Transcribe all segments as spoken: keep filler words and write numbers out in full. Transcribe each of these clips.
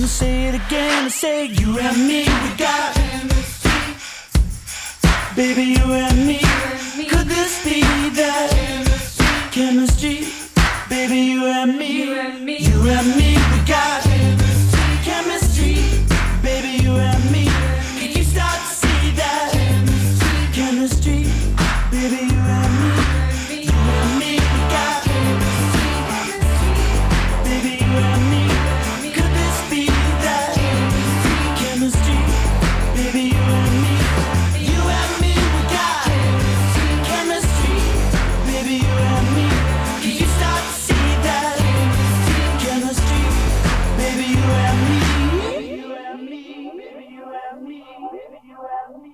say it again. I say you and me, we got chemistry. Baby, you and me. Could this be that chemistry? Baby, you and me. You and me, we got chemistry. Baby, you and me. Can you start to see that chemistry? Baby, you and me. You and me, we got baby, you and me. Could this be that chemistry? Baby, you and me. You and me, we got chemistry. Baby, you and me. Can you start to see that chemistry? Baby, you and me. You and me. Baby, you and me. Baby, you and me.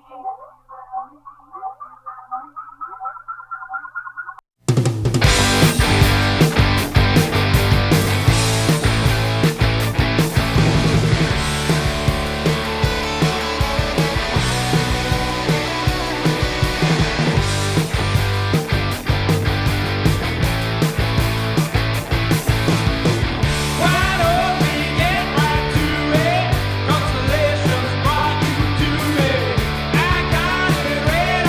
Why don't we get right to it? Constellations brought you to it. I got it ready.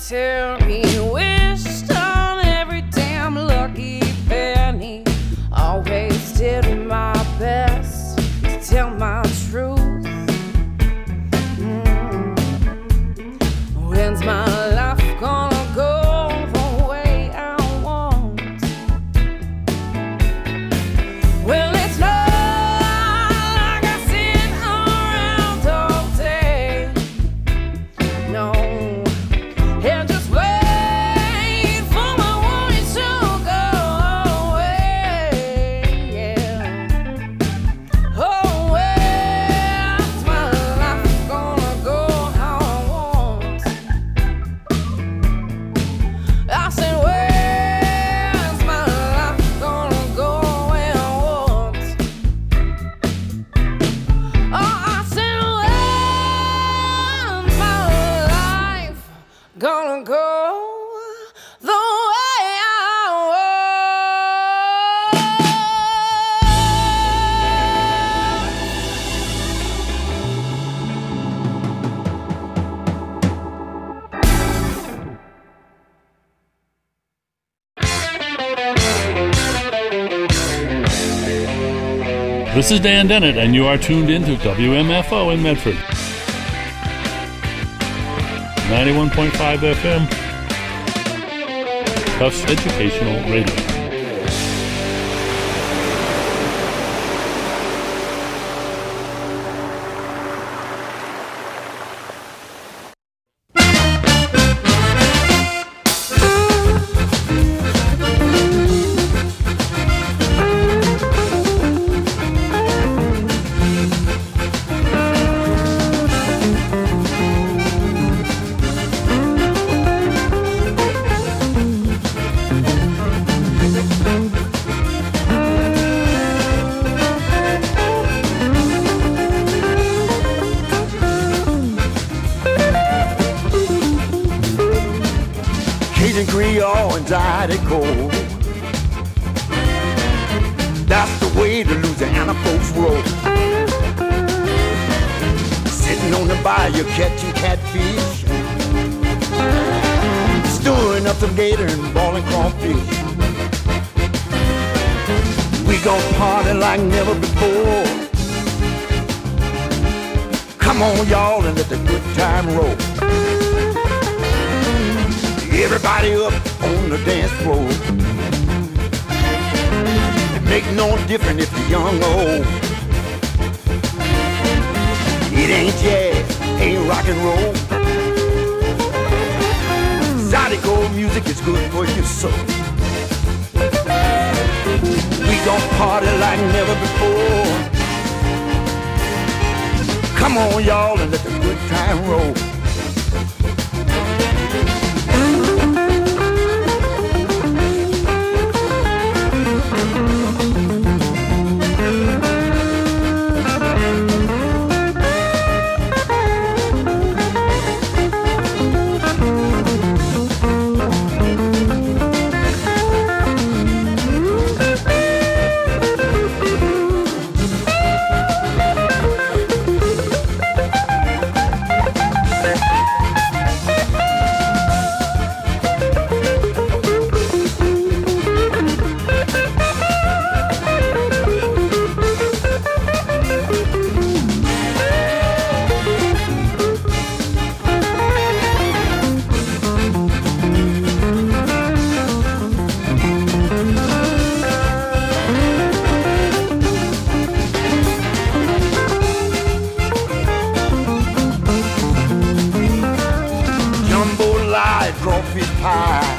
till he wished on every damn lucky penny. Always did my best to tell my truth. Mm. When's my life gonna go the way I want? Well, it's not like I sit around all day. No, and just wait for my worries to go away. Yeah. Oh, where's my life gonna go how I want? I said, where's my life gonna go where I want? Oh, I said, where's my life gonna go the way I This is Dan Dennett, and you are tuned in to W M F O in Medford. ninety-one point five F M, Tufts Educational Radio. Cajun Creole and Zydeco. That's the way the Louisiana folks roll. Sitting on the bayou catching catfish, stewing up some gator and balling crawfish. We gon' party like never before. Come on, y'all, and let the good time roll. Everybody up on the dance floor. It make no difference if you're young or old. It ain't jazz, ain't rock and roll. Zydeco music is good for your soul. We gon' party like never before. Come on, y'all, and let the good time roll. Crawfish pie,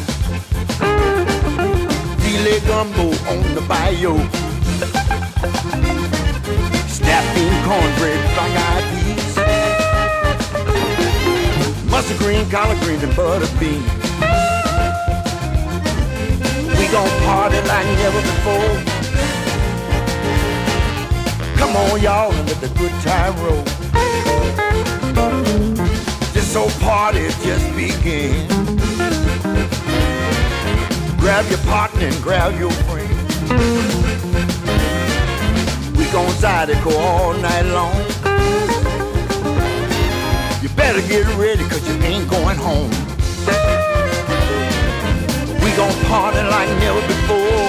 filet gumbo on the bayou, snapping cornbread, black-eyed peas, mustard green, collard greens, and butter beans. We gon' party like never before. Come on, y'all, and let the good time roll. This old party just began. Grab your partner and grab your friend. We gon' Zydeco all night long. You better get ready, cause you ain't going home. We gon' party like never before.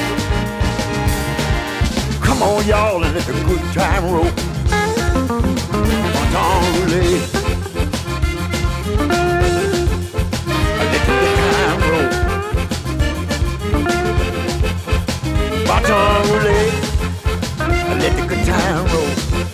Come on, y'all, and let the good time roll. Baton roulette. Let the good time roll. Baton roulette. Let the good time roll.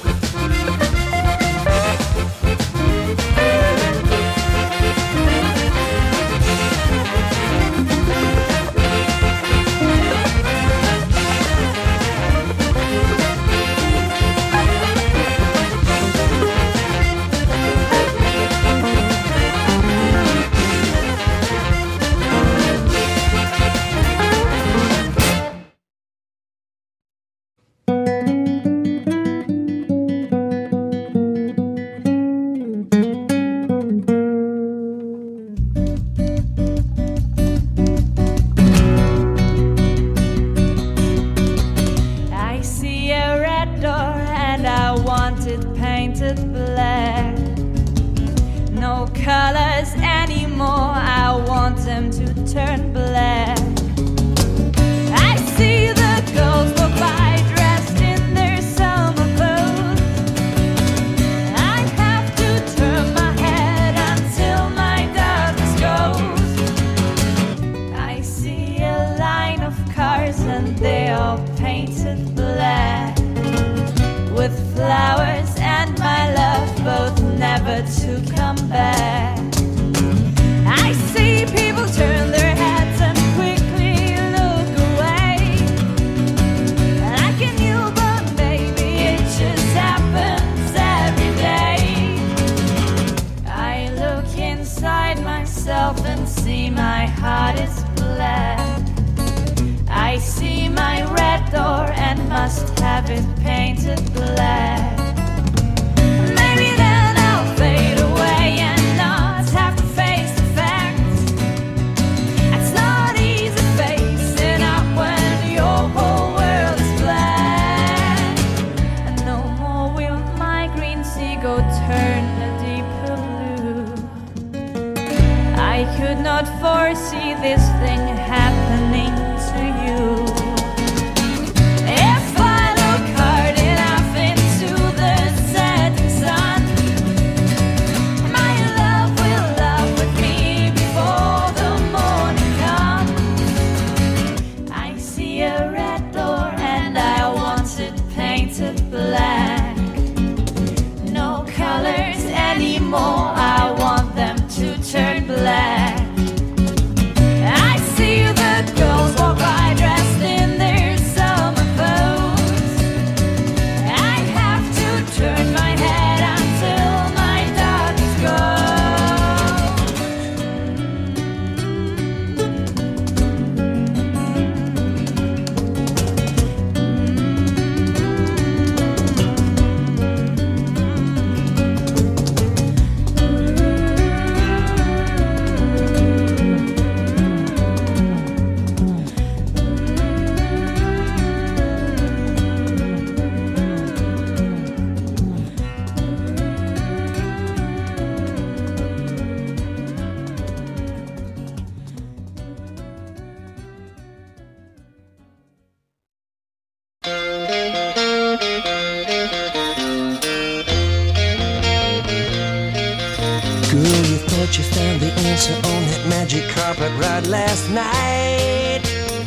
You found the answer on that magic carpet ride last night.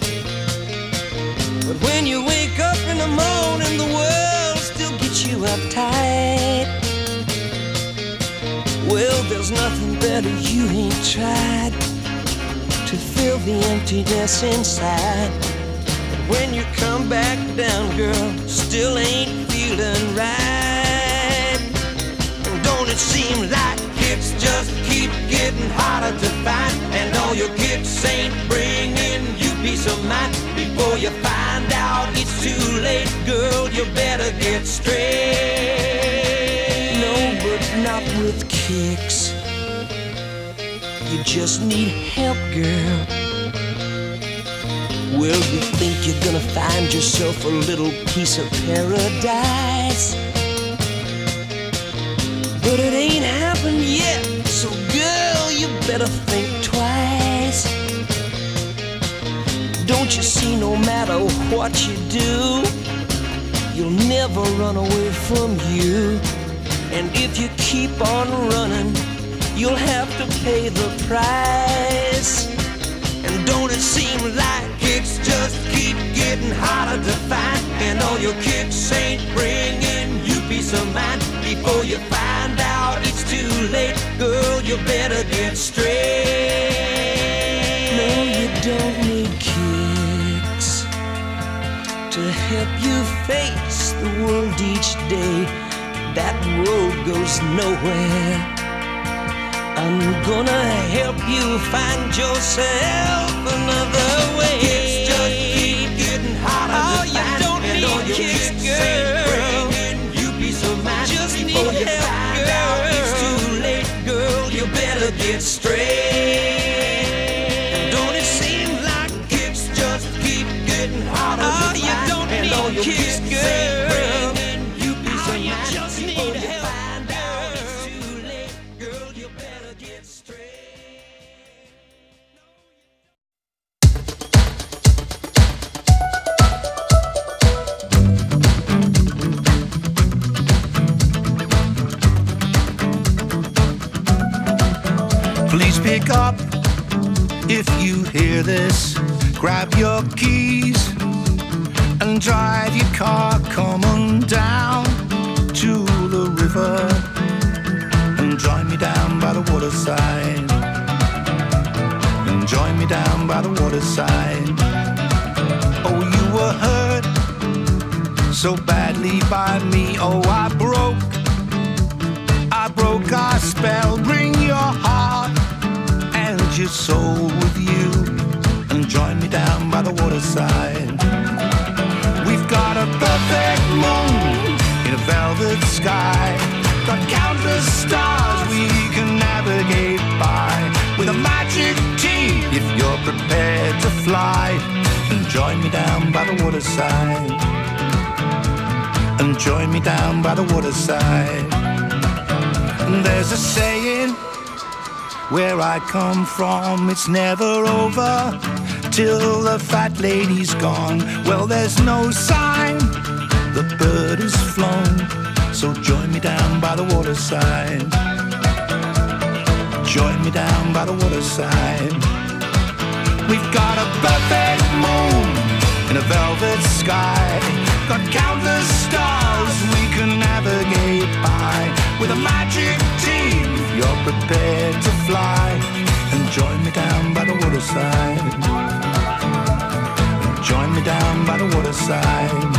But when you wake up in the morning, the world still gets you uptight. Well, there's nothing better you ain't tried to fill the emptiness inside. But when you come back down, girl, still ain't feeling right. Don't it seem like it's just keep getting harder to find, and all your gifts ain't bringing you peace of mind? Before you find out it's too late, girl, you better get straight. No, but not with kicks. You just need help, girl. Well, you think you're gonna find yourself a little piece of paradise, but it ain't happened yet. So girl, you better think twice. Don't you see, no matter what you do, you'll never run away from you. And if you keep on running, you'll have to pay the price. And don't it seem like kicks just keep getting harder to find? And all your kicks ain't bringing you peace of mind. Before you find out it's too late, girl, you better get straight. No, you don't need kicks to help you face the world each day. That road goes nowhere. I'm gonna help you find yourself another way. Kicks just keep getting harder oh, to you find. Don't and need all your kicks, girl. You peace of mind. Just before you help, find girl. Out it's too late, girl. You better get straight. And don't it seem like kicks just keep getting harder oh, to find? You don't and need all your kicks, kicks girl. You peace oh, of you mind. Just need help. Please pick up if you hear this. Grab your keys and drive your car. Come on down to the river and join me down by the waterside. And join me down by the waterside. Oh, you were hurt so badly by me. Oh, I broke, I broke our spell. Bring your heart and your soul with you and join me down by the waterside. We've got a perfect moon in a velvet sky. Got countless stars we can navigate by. With a magic team if you're prepared to fly. And join me down by the waterside. And join me down by the waterside. And there's a saying where I come from, it's never over till the fat lady's gone. Well, there's no sign the bird is flown. So join me down by the waterside. Join me down by the waterside. We've got a perfect moon in a velvet sky. Got countless stars we can navigate by. With a magic team if you're prepared to fly. And join me down by the waterside. And join me down by the waterside.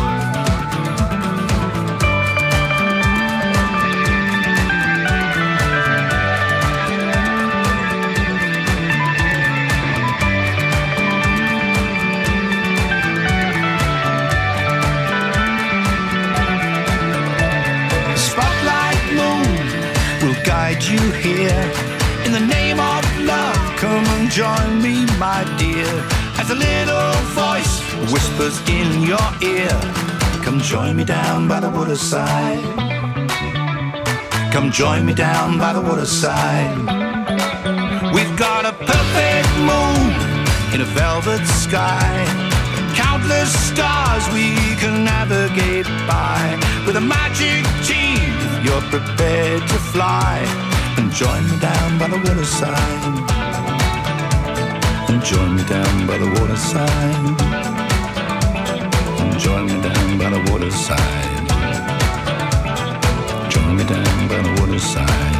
You here in the name of love, come and join me, my dear. As a little voice whispers in your ear, come join me down by the waterside. Come join me down by the waterside. We've got a perfect moon in a velvet sky. Countless stars we can navigate by. With a magic team you're prepared to fly. And join me down by the waterside. And join me down by the waterside. And join me down by the waterside. Join me down by the waterside.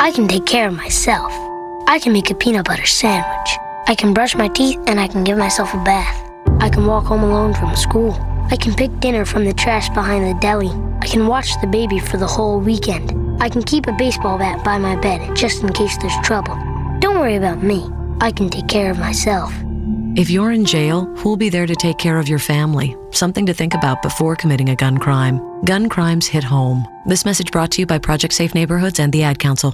I can take care of myself. I can make a peanut butter sandwich. I can brush my teeth and I can give myself a bath. I can walk home alone from school. I can pick dinner from the trash behind the deli. I can watch the baby for the whole weekend. I can keep a baseball bat by my bed just in case there's trouble. Don't worry about me. I can take care of myself. If you're in jail, who'll be there to take care of your family? Something to think about before committing a gun crime. Gun crimes hit home. This message brought to you by Project Safe Neighborhoods and the Ad Council.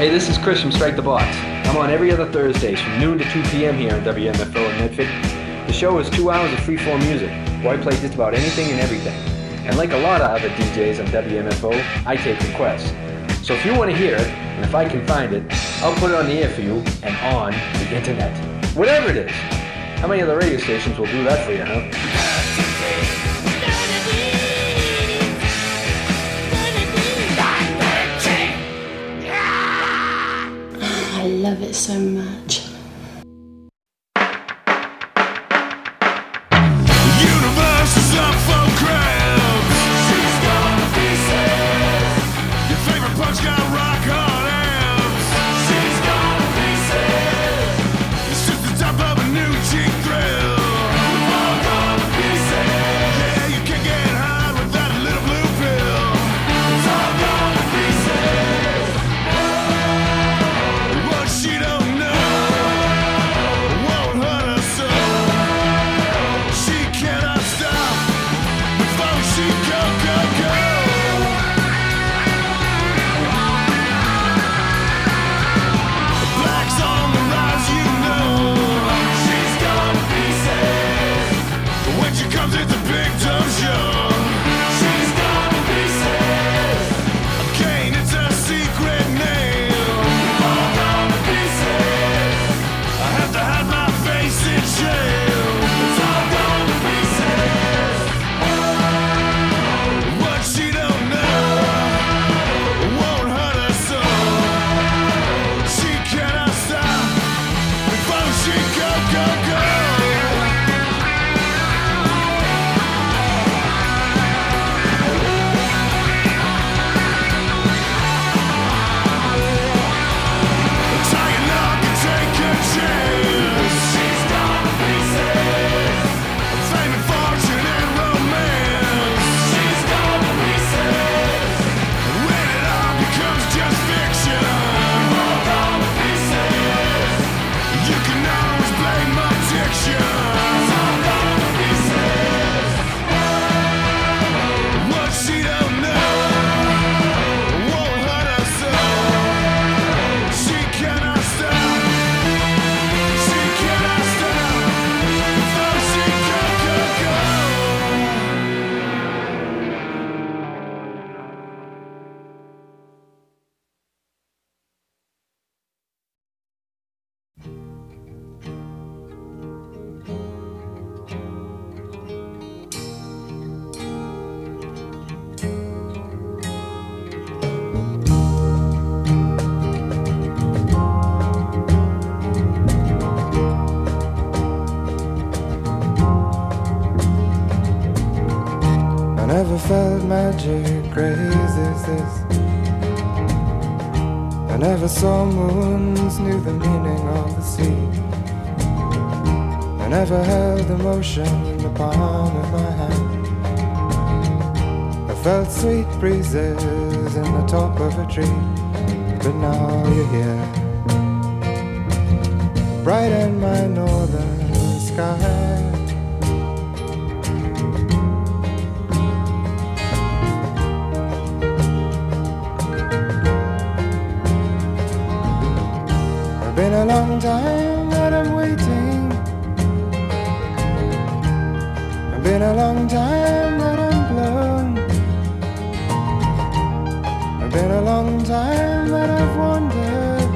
Hey, this is Chris from Strike the Box. I'm on every other Thursdays from noon to two p.m. here on W M F O in Medford. The show is two hours of free-form music, where I play just about anything and everything. And like a lot of other D Js on W M F O, I take requests. So if you want to hear it, and if I can find it, I'll put it on the air for you and on the internet. Whatever it is. How many other radio stations will do that for you, huh? I love it so much. Universe is up for grabs. She's gone to pieces. Your favorite punch got rock hard abs. She's gone to pieces. It's just the top of a new cheap thrill. We've all gone to pieces. Yeah, you can't get high without a little blue pill. It's all gone to pieces. What she don't know won't hurt her so. She cannot stop before she go, go, go. The black's on the rise, you know. She's gone to pieces. When she comes, it's a big dumb show. She's gone to pieces. Again, it's a secret name. All gone to pieces. I have to hide my face in shame. It's all gone to pieces. What she don't know won't hurt her so. She cannot stop before she go, go, go. Tie a knot and take a chance. She's gone to pieces. Fame and fortune and romance. She's gone to pieces. When it all becomes just fiction. All gone to pieces. You can always blame addiction. It's all gone to pieces. What she don't know won't hurt her so. She cannot stop. She cannot stop before she go, go, go. I never felt magic crazy as this. I never saw moons, knew the meaning of the sea. I never held emotion in the palm of my hand. I felt sweet breezes in the top of a tree. But now you're here, bright in my northern sky. Been a long time that I'm waiting. It's been a long time that I'm blown. It's been a long time that I've wandered,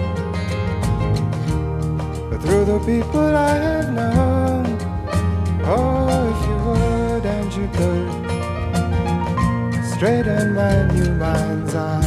but through the people I have known. Oh, if you would and you could straighten my new mind's eye.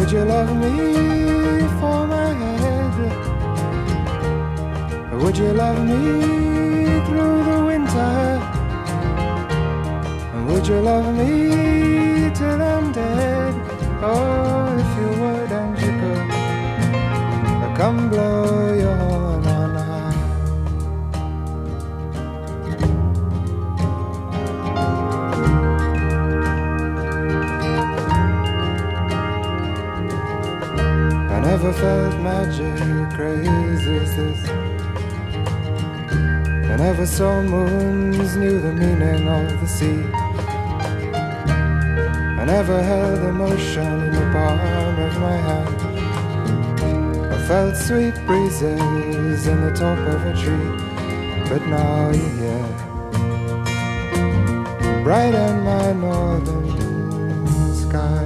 Would you love me for my head? Would you love me through the winter? Would you love me till I'm dead? Oh, if you would and you could, come blow your horn on high. I never felt magic crazy as this. I never saw moons, knew the meaning of the sea. I never held emotion in the palm of my hand. I felt sweet breezes in the top of a tree. But now you're here, bright in my northern sky.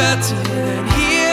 better than here.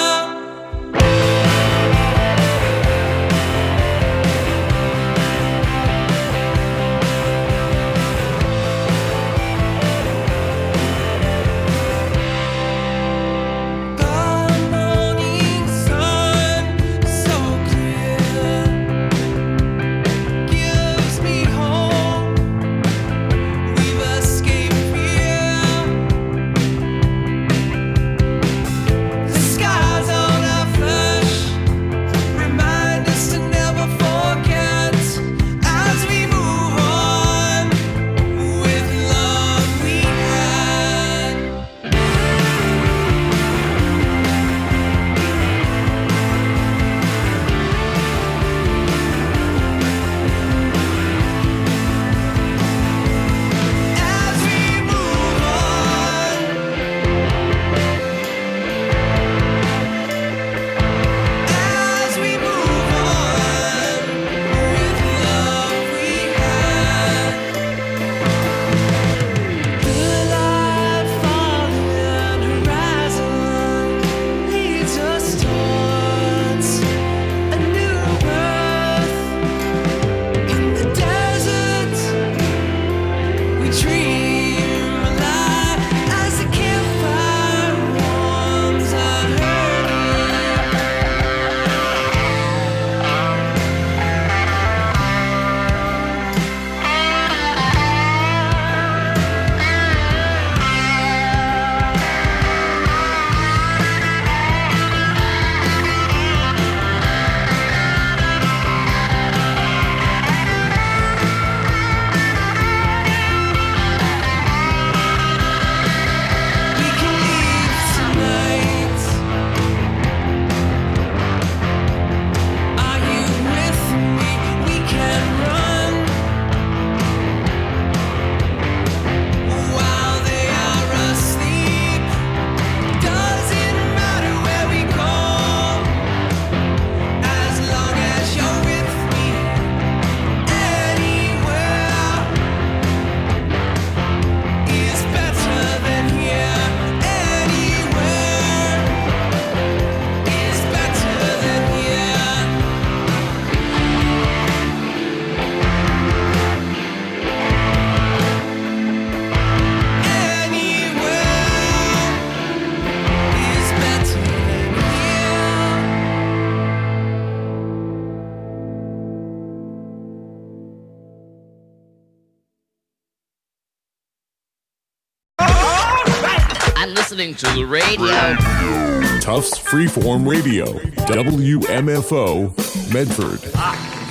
Listening to the radio. Tufts Freeform Radio, W M F O, Medford. Ah.